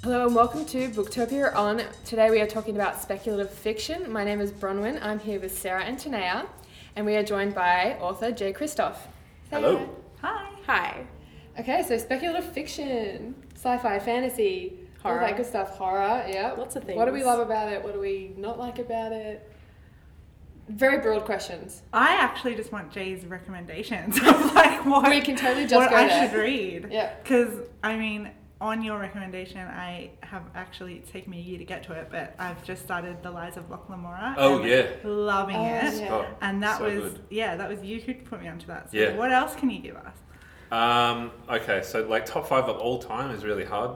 Hello and welcome to Booktopia On. Today we are talking about speculative fiction. My name is Bronwyn. I'm here with Sarah and Tanea, and we are joined by author Jay Christoph. Hello. Hi. Hi. Okay, so speculative fiction, sci-fi, fantasy, Horror. all that good stuff. Horror, yeah. Lots of things. What do we love about it? What do we not like about it? Very broad questions. I actually just want Jay's recommendations of like what We can totally just what go I there. should read. Yeah. Because I mean, on your recommendation, I have actually, it's taken me a year to get to it, but I've just started The Lies of Locke Lamora. Oh, and yeah. loving Oh, it. yeah. Oh, And that so was good. that was you who put me onto that. So Yeah. what else can you give us? Okay, so like top 5 of all time is really hard.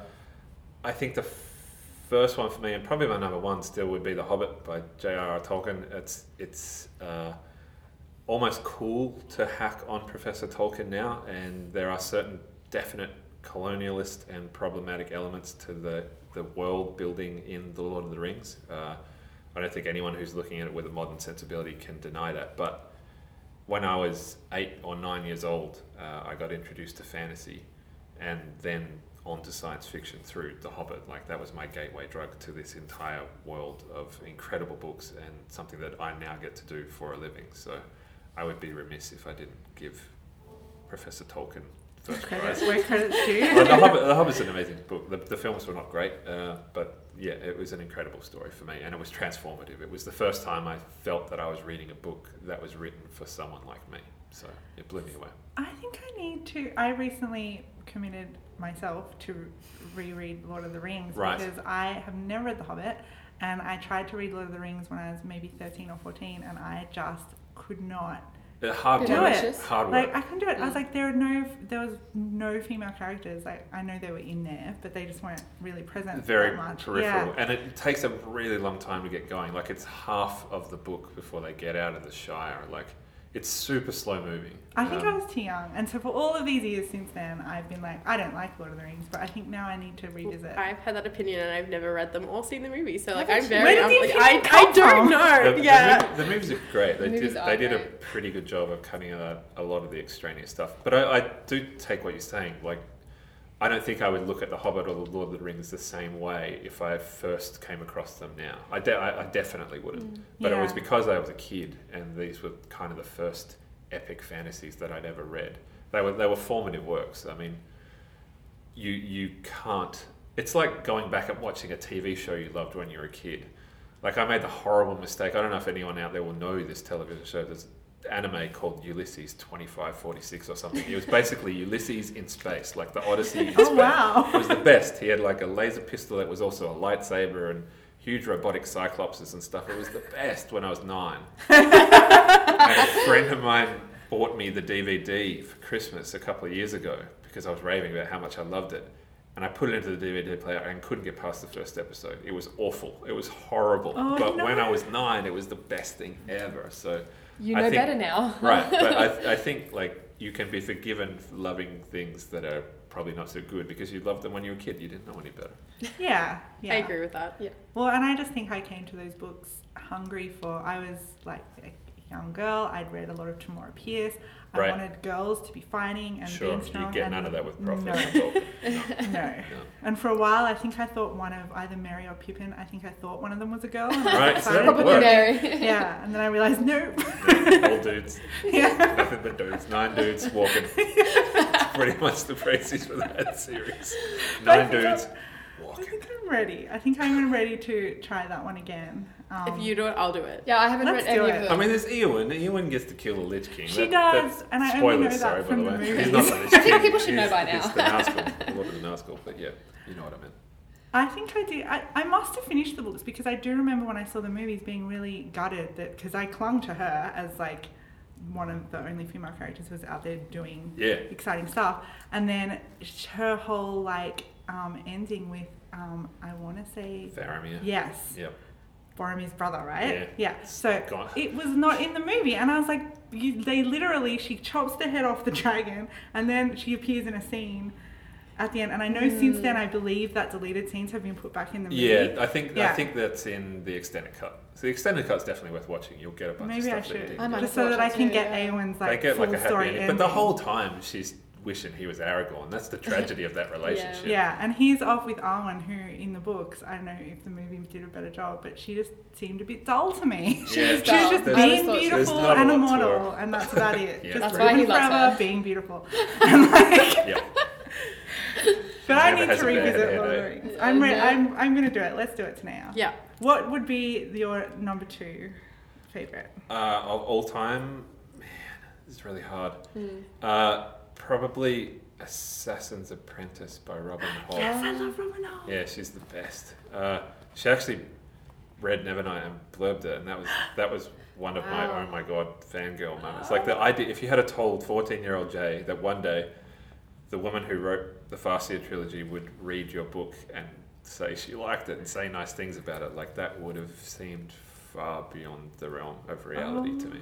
I think the first one for me, and probably my number one still, would be The Hobbit by J.R.R. Tolkien. It's almost cool to hack on Professor Tolkien now, and there are certain definite colonialist and problematic elements to the world building in The Lord of the Rings. I don't think anyone who's looking at it with a modern sensibility can deny that, but when I was 8 or 9 years old, I got introduced to fantasy and then on to science fiction through The Hobbit. Like, that was my gateway drug to this entire world of incredible books and something that I now get to do for a living. So I would be remiss if I didn't give Professor Tolkien first prize. Where credit's due. Well, the Hobbit's an amazing book. The films were not great, but yeah, it was an incredible story for me, and it was transformative. It was the first time I felt that I was reading a book that was written for someone like me. So it blew me away. I think I need to. I recently committed myself to reread Lord of the Rings Right. because I have never read The Hobbit, and I tried to read Lord of the Rings when I was maybe 13 or 14, and I just could not Hard Do work. it. Hard like. work. I couldn't do it. I was like, there was no female characters. Like, I know they were in there, but they just weren't really present Very that much. peripheral, Yeah. and it takes a really long time to get going. Like, it's half of the book before they get out of the Shire. Like, it's super slow moving. I think I was too young, and so for all of these years since then, I've been like, I don't like Lord of the Rings, but I think now I need to revisit. I've had that opinion and I've never read them or seen the movie, so like Where I'm did very. the opinion I come don't from? know. The movies are great. The movies are They did a great. pretty good job of cutting out a lot of the extraneous stuff. But I do take what you're saying. Like, I don't think I would look at The Hobbit or The Lord of the Rings the same way if I first came across them now. I definitely wouldn't. But it was Yeah. because I was a kid, and these were kind of the first epic fantasies that I'd ever read. They were formative works. I mean, you can't. It's like going back and watching a TV show you loved when you were a kid. Like, I made the horrible mistake. I don't know if anyone out there will know this television show. There's anime called Ulysses 2546 or something. It was basically Ulysses in space, like the Odyssey in space. Oh, wow. It was the best. He had like a laser pistol that was also a lightsaber and huge robotic cyclopses and stuff. It was the best when I was 9. And a friend of mine bought me the DVD for Christmas a couple of years ago because I was raving about how much I loved it. And I put it into the DVD player and couldn't get past the first episode. It was awful. It was horrible. Oh, but no. when I was 9, it was the best thing ever. So You I know think- better now. right, but I think like you can be forgiven for loving things that are probably not so good because you loved them when you were a kid. You didn't know any better. Yeah. I agree with that. Yeah. Well, and I just think I came to those books hungry for. I was like a young girl. I'd read a lot of Tamora Pierce. I Right. wanted girls to be fighting and Sure, being strong. you get and none of that with no. Professor Tolkien. No. No. And for a while, I think I thought one of either Mary or Pippin. I think I thought one of them was a girl. And I Right, was so excited. that Probably worked. Mary. Yeah, and then I realized no. Yeah, all dudes. Yeah. Nothing but dudes. 9 dudes walking. It's pretty much the phrases for that series. 9 dudes I walking. think I'm ready. I think I'm ready to try that one again. If you do it, I'll do it. Yeah, I haven't Let's read do any it. of them. I mean, there's Eowyn. Eowyn gets to kill the Lich King. She does, and I only know spoilers, that sorry, from by the the way. movies. He's not the Lich I think King. people should know He's- by now. It's the Nazgul, Lord of the Nazgul, but yeah, you know what I meant. I think I did. I must have finished the books because I do remember when I saw the movies being really gutted that because I clung to her as like one of the only female characters who was out there doing Yeah. exciting stuff, and then her whole like ending with I want to say Faramir. yes. Yep. Boromir's brother, right? Yeah. So Gone. it was not in the movie, and I was like, she chops the head off the dragon, and then she appears in a scene at the end. And I know since then, I believe that deleted scenes have been put back in the movie. Yeah, I think Yeah. that's in the extended cut. So the extended cut's definitely worth watching. You'll get a bunch Maybe I of stuff that you should, didn't I might get. just have so that watched I it can too, get yeah. Eowyn's They like get full like a happy story ending. ending. But the whole time she's wishing he was Aragorn. That's the tragedy of that relationship. Yeah, and he's off with Arwen, who in the books, I don't know if the movie did a better job, but she just seemed a bit dull to me. Yeah. She was just There's- being there's beautiful not a and a lot to model, her. and that's about it. Yeah. Just That's why he living loves forever, her. being beautiful. And like, Yeah. but I Never need has to a bad revisit hair Lord of the day. Rings. Yeah. I'm going to do it. Let's do it now. Yeah. What would be your number 2 favourite? Of all time, man, this is really hard. Probably Assassin's Apprentice by Robin Hobb. Yes, I love Robin Hobb. Yeah, she's the best. She actually read Nevernight and blurbed it, and that was one of my Wow. oh my god fangirl moments. Like the idea, if you had told 14-year-old Jay that one day the woman who wrote the Farseer trilogy would read your book and say she liked it and say nice things about it, like that would have seemed far beyond the realm of reality to me.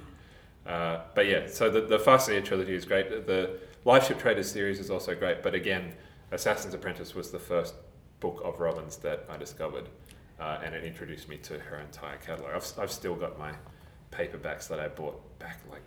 But yeah, so the Farseer trilogy is great. The Live Ship Traders series is also great, but again, Assassin's Apprentice was the first book of Robin's that I discovered, and it introduced me to her entire catalogue. I've still got my paperbacks that I bought back like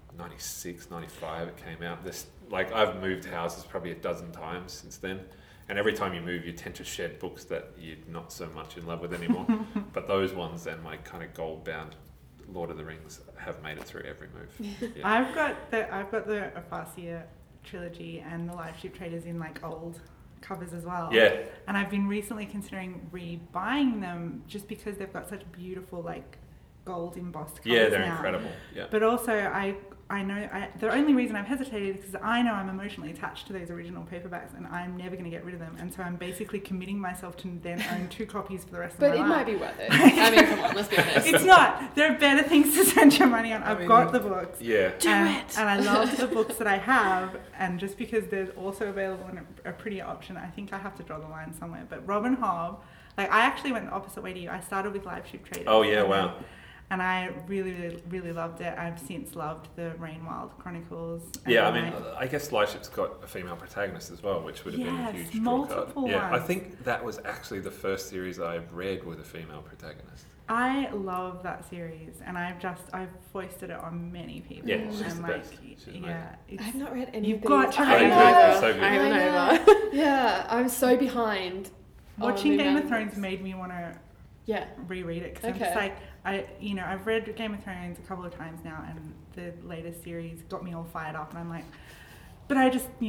96, 95 it came out. Like I've moved houses probably a dozen times since then, and every time you move you tend to shed books that you're not so much in love with anymore. But those ones and my kind of gold bound Lord of the Rings have made it through every move. Yeah. I've got the Farseer trilogy and the Live Ship Traders in like old covers as well. Yeah. And I've been recently considering rebuying them just because they've got such beautiful like gold embossed covers Yeah, they're now. incredible. Yeah. But also I know the only reason I've hesitated is because I know I'm emotionally attached to those original paperbacks and I'm never going to get rid of them, and so I'm basically committing myself to then own 2 copies for the rest of my But life. it might be worth it. I mean, come on, let's be honest. It's not. There are better things to spend your money on. I've got the books. Yeah. And I love the books that I have, and just because they're also available in a prettier option, I think I have to draw the line somewhere. But Robin Hobb, like I actually went the opposite way to you. I started with Live Ship Traders. Oh yeah, wow. And I really, really, really loved it. I've since loved the Rainwild Chronicles. Yeah, I and mean, I guess Live Ship's got a female protagonist as well, which would have been a Yes, huge draw card. multiple Yeah, I ones. think that was actually the first series I've read with a female protagonist. I love that series, and I've foisted it on many people. Yeah, she's and the like, best. She's amazing. yeah, it's, I've not read any You've of these. got to I read know. them. It's so good. I I haven't know. over. Yeah, I'm so behind. watching on the Game of amount Thrones made me want to Yeah. reread it because I'm Okay. just like I've read Game of Thrones a couple of times now, and the latest series got me all fired up, and I'm like, but I just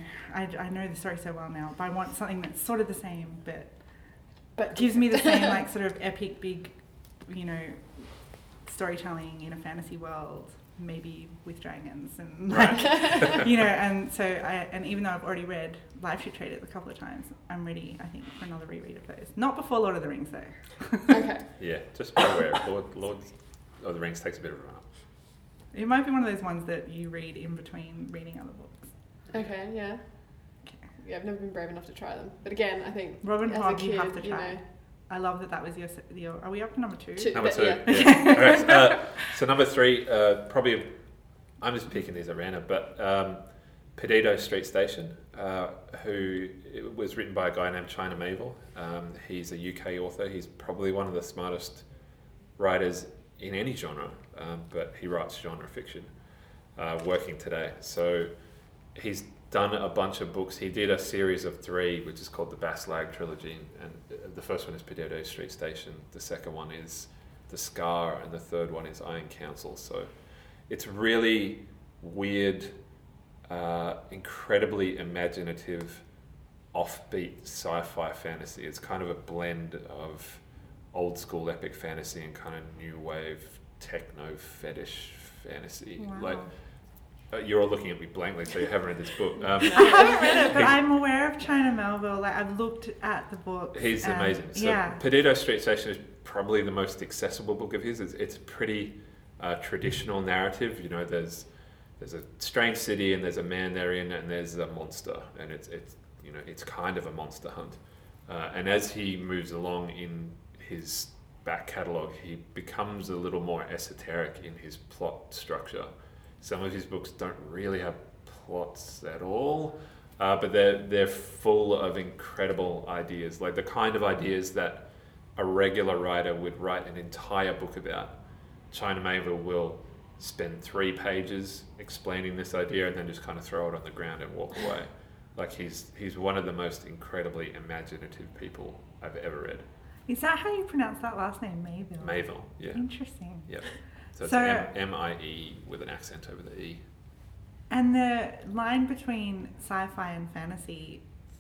I know the story so well now, but I want something that's sort of the same, but gives me the same like sort of epic big storytelling in a fantasy world, maybe with dragons and like and so and even though I've already read Live Ship Traders a couple of times, I'm ready I think for another reread of those. Not before Lord of the Rings though. Okay. Yeah, just be aware. Lord of the Rings takes a bit of a run up. It might be one of those ones that you read in between reading other books. Okay, yeah. Okay. Yeah, I've never been brave enough to try them. But again, I think Robin as a Hobb, kid, you have to you try. know, I love that was your. Are we up to number 2? Number but 2. yeah. Yeah. All right, so number 3, probably, I'm just picking these at random, but Perdido Street Station, who it was written by a guy named China Mabel. He's a UK author. He's probably one of the smartest writers in any genre, but he writes genre fiction, working today. So he's done a bunch of books. He did a series of 3, which is called the Baslag Trilogy, and the first one is Perdido Street Station, the second one is The Scar, and the third one is Iron Council. So it's really weird, incredibly imaginative, offbeat sci-fi fantasy. It's kind of a blend of old school epic fantasy and kind of new wave techno fetish fantasy. Wow. Like you're all looking at me blankly, so you haven't read this book. I haven't read it, but I'm aware of China Melville. Like I've looked at the book. He's amazing. So Perdido Street Station is probably the most accessible book of his. It's a pretty traditional narrative. You know, there's a strange city and there's a man they're in and there's a monster, and it's kind of a monster hunt. And as he moves along in his back catalogue, he becomes a little more esoteric in his plot structure. Some of his books don't really have plots at all, but they're full of incredible ideas, like the kind of ideas that a regular writer would write an entire book about. China Mabel will spend 3 pages explaining this idea and then just kind of throw it on the ground and walk away. Like he's one of the most incredibly imaginative people I've ever read. Is that how you pronounce that last name, Mayville? Mayville, yeah. Interesting. Yep. So it's So- M-I-E with an accent over the E. And the line between sci-fi and fantasy,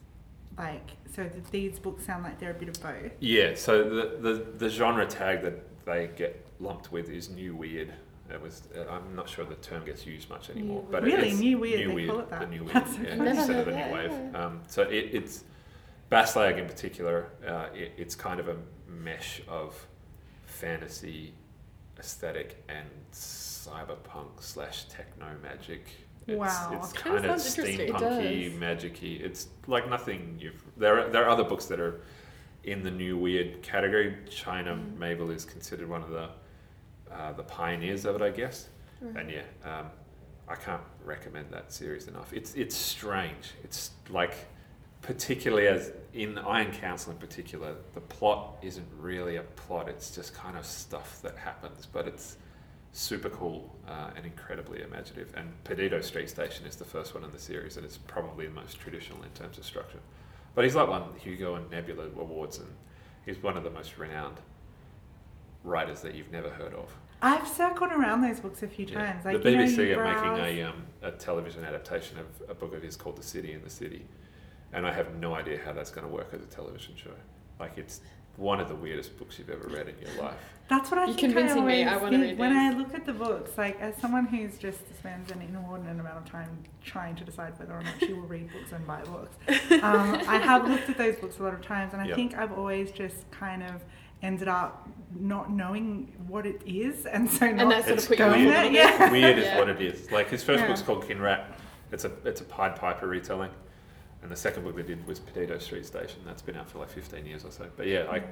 these books sound like they're a bit of both. Yeah, so the genre tag that they get lumped with is New Weird. I'm not sure the term gets used much anymore, but Really? it's New Weird, they call it that? The New Weird, That's yeah, Never instead of heard the New that, Wave. yeah. So it's Baslag in particular. It's kind of a mesh of fantasy aesthetic and cyberpunk / techno magic. Wow. It's Kinda kind of sounds interesting. It steampunky, does. magic-y. It's like nothing there are other books that are in the New Weird category. China Mabel is considered one of the pioneers of it, I guess. And I can't recommend that series enough. It's strange. It's like, particularly as in Iron Council in particular, the plot isn't really a plot. It's just kind of stuff that happens, but it's super cool and incredibly imaginative. And Perdido Street Station is the first one in the series, and it's probably the most traditional in terms of structure. But he's like won Hugo and Nebula awards, and he's one of the most renowned writers that you've never heard of. I've circled around those books a few Yeah. times. The Like, BBC you are browse- making a television adaptation of a book of his called The City in the City, and I have no idea how that's going to work as a television show. Like, it's one of the weirdest books you've ever read in your life. That's what I You're think convincing me. I always wanna think read when these. I look at the books, like as someone who's just spends an inordinate amount of time trying to decide whether or not she will read books and buy books. I have looked at those books a lot of times, and I Yep. think I've always just kind of ended up not knowing what it is, and so not that's sort of It's put you going off there. a little Yeah. Weird is Yeah. what it is. Like, his first Yeah. book's called Kinrat. It's a Pied Piper retelling, and the second book they did was Perdido Street Station. That's been out for like 15 years or so. But yeah, I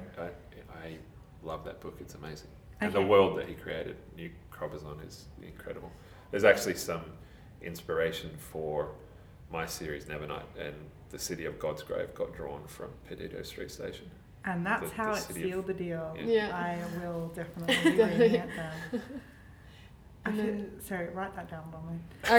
love that book. It's amazing. And the Okay. world that he created, New Crobazon, is incredible. There's actually some inspiration for my series Nevernight, and the city of God's Grave got drawn from Perdido Street Station. And that's The how it city of- sealed the deal. Yeah. I will definitely be reading it then. And then- Sorry, write that down, Bomber.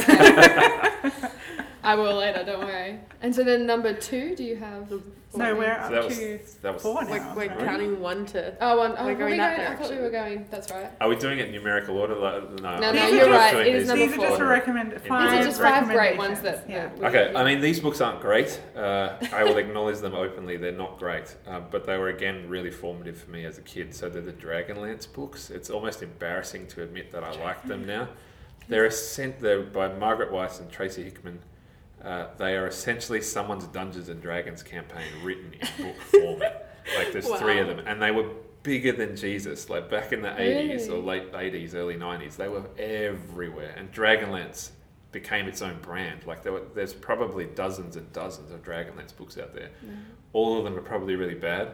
Okay. I will later, don't worry. And so then number 2, do you have? No, we're So up that was to that was. 4 now. We're right? counting 1 to. Oh, one. Oh, We're were going we that I thought we direction. were going. That's right. Are we doing it in numerical order? No, No, no, we're you're just right. doing It is these number These are just four. a recommend. These are Five just 5 great ones recommendations. that. Yeah. Okay, I mean, these books aren't great. I will acknowledge them openly. They're not great, but they were, again, really formative for me as a kid. So they're the Dragonlance books. It's almost embarrassing to admit that I like them now. They're by Margaret Weiss and Tracy Hickman. They are essentially someone's Dungeons and Dragons campaign written in book format. Like, there's 3 of them, and they were bigger than Jesus. Like, back in the 80s or late 80s, early 90s, they were everywhere. And Dragonlance became its own brand. Like, there's probably dozens and dozens of Dragonlance books out there. All of them are probably really bad.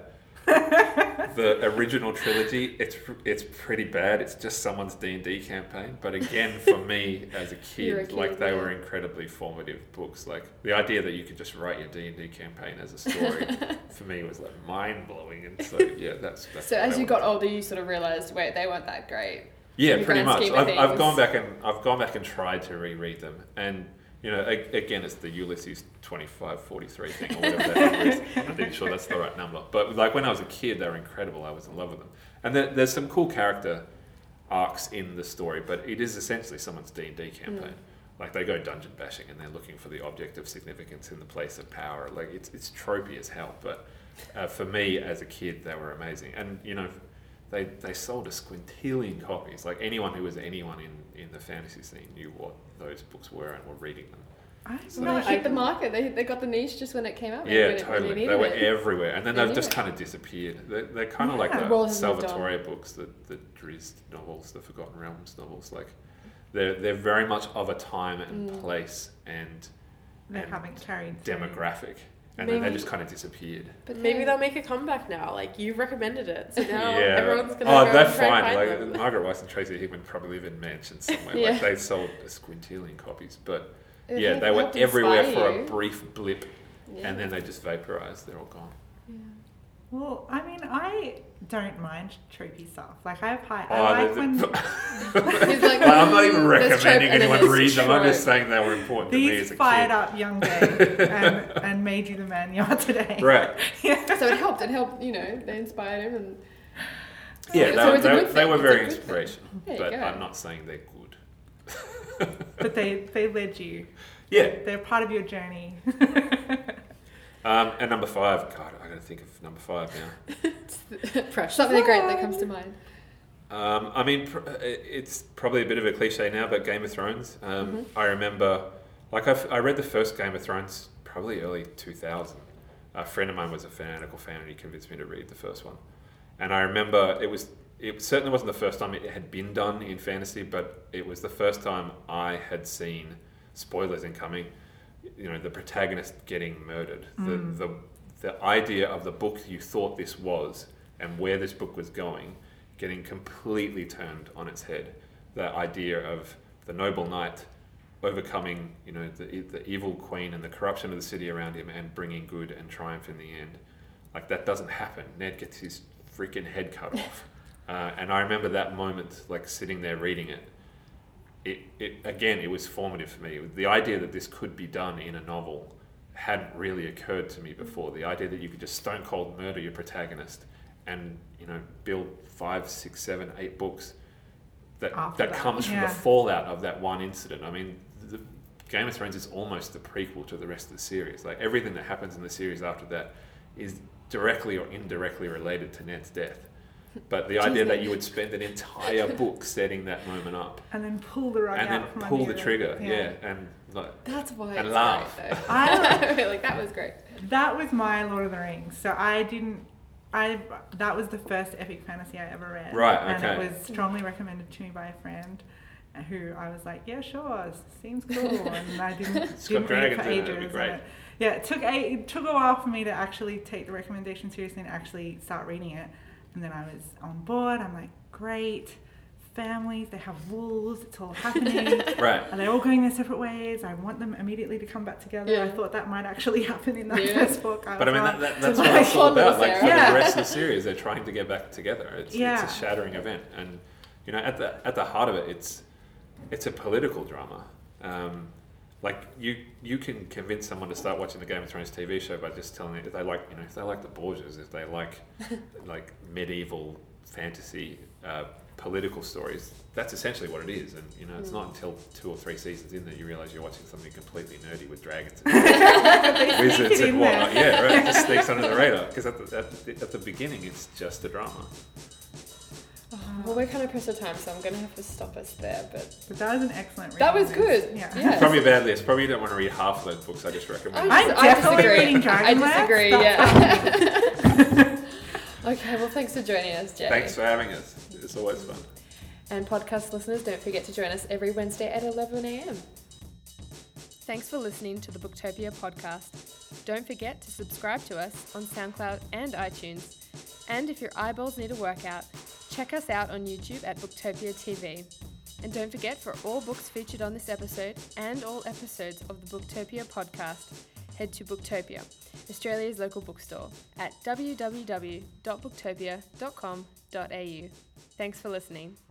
The original trilogy, it's pretty bad. It's just someone's D&D campaign. But again, for me as a You're a kid, kid, like, they yeah. were incredibly formative books. Like, the idea that you could just write your D&D campaign as a story for me was like mind blowing. And so yeah, that's So what as I you wanted. got older, you sort of realised, wait, they weren't that great. Yeah, in the pretty grand much. scheme of I've things. gone back and tried to reread them, and you know, again, it's the Ulysses 2543 thing or whatever that number is. I'm not sure that's the right number, but like, when I was a kid, they were incredible. I was in love with them, and there's some cool character arcs in the story, but it is essentially someone's D&D campaign. Like, they go dungeon bashing and they're looking for the object of significance in the place of power. Like, it's tropey as hell, but for me as a kid, they were amazing, and you know. They sold a squintillion copies. Like, anyone who was anyone in the fantasy scene knew what those books were and were reading them. I So Well, know. they hit the market. They got the niche just when it came out. Yeah, When it totally. really They were needed it. everywhere, and then They they've knew just it. kind of disappeared. They're kind of like Yeah. the The world has moved on. Salvatore books, the Drizzt novels, the Forgotten Realms novels. Like, they're very much of a time and place and They and haven't carried through. demographic, and then they Maybe- just kind of disappeared. But Maybe yeah. they'll make a comeback now. Like, you've recommended it, so now Yeah. everyone's gonna Oh, go they're and try fine. and Like, find them. Margaret Weiss and Tracy Hickman probably live in mansions somewhere. Yeah. Like, they sold a squintillion copies, but It yeah, helped- they were helped everywhere inspire for you. a brief blip, Yeah. and then they just vaporized. They're all gone. Yeah. Well, I mean, I don't mind tropey stuff. Like I Oh, like when He's like, Well, I'm not even there's trope recommending and then anyone there's read them. I'm just trope. saying they were important to me as these a fired kid. up young Dave and made you the man you are today. Right. Yeah. So it helped. It helped. You know, they inspired him, and Yeah, So it's a good they thing. were It's a very good thing. inspirational. There you But go. I'm not saying they're good. But they led you. Yeah. They're part of your journey. And number 5, God, I gotta think of number 5 now. Precious. something great that comes to mind. I mean, it's probably a bit of a cliche now, but Game of Thrones. I remember, like, I read the first Game of Thrones probably early 2000. A friend of mine was a fanatical fan, and he convinced me to read the first one. And I remember it certainly wasn't the first time it had been done in fantasy, but it was the first time I had seen, spoilers incoming, you know, the protagonist getting murdered. The idea of the book you thought this was and where this book was going getting completely turned on its head. The idea of the noble knight overcoming, you know, the evil queen and the corruption of the city around him and bringing good and triumph in the end. Like, that doesn't happen. Ned gets his freaking head cut off. And I remember that moment, like, sitting there reading it. It was formative for me. The idea that this could be done in a novel hadn't really occurred to me before. The idea that you could just stone cold murder your protagonist and, you know, build 5, 6, 7, 8 books that comes from the fallout of that one incident. I mean, the Game of Thrones is almost the prequel to the rest of the series. Like, everything that happens in the series after that is directly or indirectly related to Ned's death. But the idea that you would spend an entire book setting that moment up And then pull the rug and then out from pull under the you. trigger, and like, That's why And it's laugh. great, though. I like, that was great. That was my Lord of the Rings. So that was the first epic fantasy I ever read. Right, And okay. it was strongly recommended to me by a friend who I was like, yeah, sure, seems cool. And I didn't read it dragons for in it, ages. it'd be great. And it took a while for me to actually take the recommendation seriously and actually start reading it. And then I was on board. I'm like, great. Families, they have wolves, it's all happening. right. And they're all going their separate ways. I want them immediately to come back together. Yeah. I thought that might actually happen in that Yeah. first book. But I mean, was like, that's what it's all about. Like, for Yeah. the rest of the series, they're trying to get back together. It's Yeah. a shattering event, and you know, at the heart of it, it's a political drama. Like, you can convince someone to start watching the Game of Thrones TV show by just telling them if they like, you know, if they like the Borgias, if they like like medieval fantasy political stories. That's essentially what it is, and you know, it's not until 2 or 3 seasons in that you realise you're watching something completely nerdy with dragons and wizards and whatnot. Yeah, right. It just sneaks under the radar because at the beginning it's just a drama. Well, we're kind of pressed for time, so I'm going to have to stop us there. But But that was an excellent read. that was good. Yeah. Yeah. Probably a bad list. Probably you don't want to read half of those books I just recommended. I'm definitely reading I Dragonlance. disagree, yeah. Okay, well, thanks for joining us, Jay. Thanks for having us. It's always fun. And podcast listeners, don't forget to join us every Wednesday at 11 a.m. Thanks for listening to the Booktopia podcast. Don't forget to subscribe to us on SoundCloud and iTunes. And if your eyeballs need a workout, check us out on YouTube at Booktopia TV. And don't forget, for all books featured on this episode and all episodes of the Booktopia podcast, head to Booktopia, Australia's local bookstore, at www.booktopia.com.au. Thanks for listening.